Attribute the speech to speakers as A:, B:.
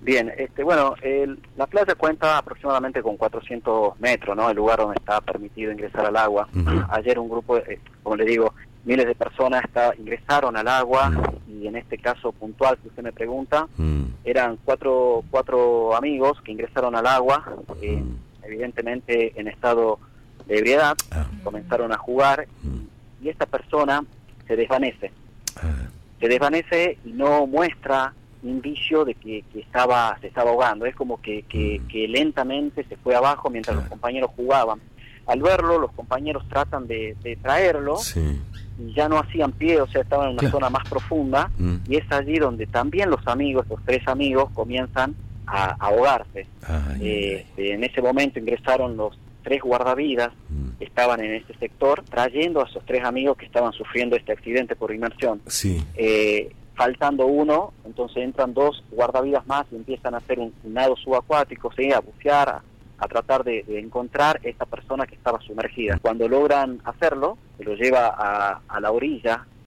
A: Bien, bueno, la playa cuenta aproximadamente con 400 metros, ¿no? El lugar donde está permitido ingresar al agua.
B: Uh-huh.
A: Ayer un grupo, como le digo, miles de personas ingresaron al agua, y en este caso puntual que usted me pregunta, eran cuatro amigos que ingresaron al agua, evidentemente en estado de ebriedad, comenzaron a jugar, y esta persona se desvanece. Se desvanece y no muestra indicio de que se estaba ahogando. Es como que lentamente se fue abajo mientras los compañeros jugaban. Al verlo, los compañeros tratan de traerlo, y ya no hacían pie, o sea, estaban en una zona más profunda, y es allí donde también los tres amigos comienzan a ahogarse. En ese momento ingresaron los 3 guardavidas que estaban en este sector, trayendo a esos 3 amigos que estaban sufriendo este accidente por inmersión. Faltando uno, entonces entran 2 guardavidas más y empiezan a hacer un nado subacuático, a bucear, a tratar de encontrar esta persona que estaba sumergida. Cuando logran hacerlo, se lo lleva a la orilla